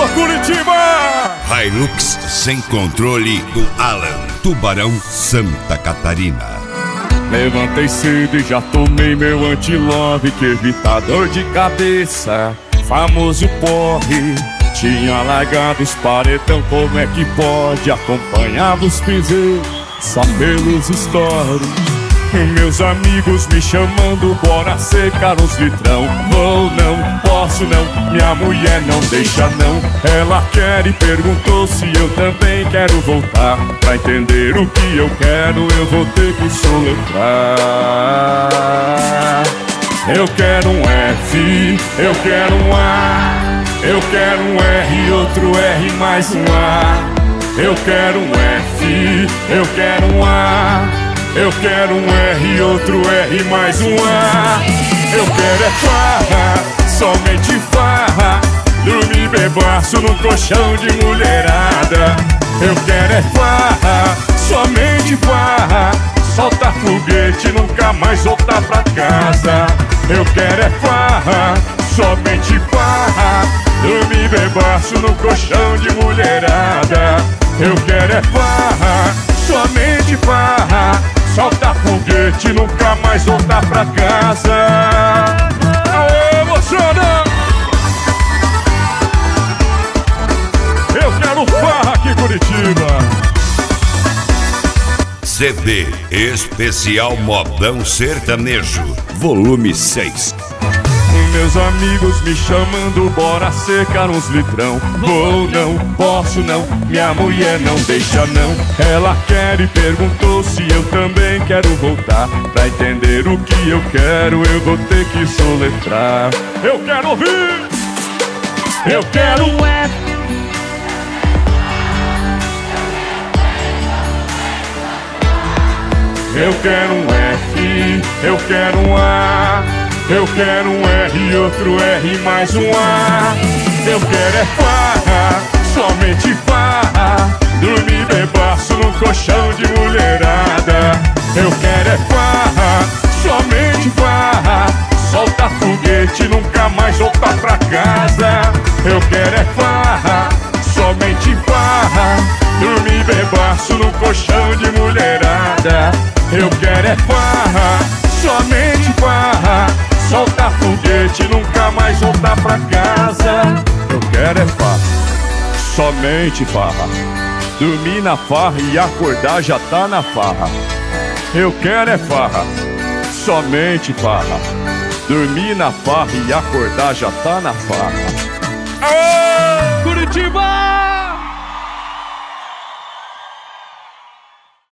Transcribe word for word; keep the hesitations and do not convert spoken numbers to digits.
Curitiba! Hilux sem controle do Alan, Tubarão, Santa Catarina. Levantei cedo e já tomei meu anti-love, que evita dor de cabeça, famoso porre. Tinha largado os paredão, como é que pode? Acompanhava os piseiros só pelos stories. Meus amigos me chamando, bora secar os litrão. Vou não, posso não, minha mulher não deixa não. Ela quer e perguntou se eu também quero voltar. Pra entender o que eu quero, eu vou ter que soletrar. Eu quero um F, eu quero um A, eu quero um R, outro R mais um A. Eu quero um F, eu quero um A, eu quero um R, outro R mais um A. Eu quero é farra, somente farra, dormir bebaço no colchão de mulherada. Eu quero é farra, somente farra, solta foguete, nunca mais voltar pra casa. Eu quero é farra, somente farra, dormir bebaço no colchão de mulherada. Eu quero é farra, somente farra, solta foguete, nunca mais voltar pra casa. Aê, emocionando! Eu quero farra aqui em Curitiba. C D Especial Modão Sertanejo, volume seis. Meus amigos me chamando, bora secar uns litrão. Vou não, posso não, minha mulher não deixa não. Ela quer e perguntou se eu também quero voltar. Pra entender o que eu quero, eu vou ter que soletrar. Eu quero ouvir! Eu quero um F, eu quero um F, eu quero um A, eu quero um R, outro R mais um A. Eu quero é farra, somente farra, dormir bebaço no colchão de mulherada. Eu quero é farra, somente farra, solta foguete, nunca mais voltar pra casa. Eu quero é farra, somente farra, dormir bebaço no colchão de mulherada. Eu quero é farra, somente farra, solta foguete, nunca mais voltar pra casa. Eu quero é farra, somente farra, dormir na farra e acordar já tá na farra. Eu quero é farra, somente farra, dormir na farra e acordar já tá na farra.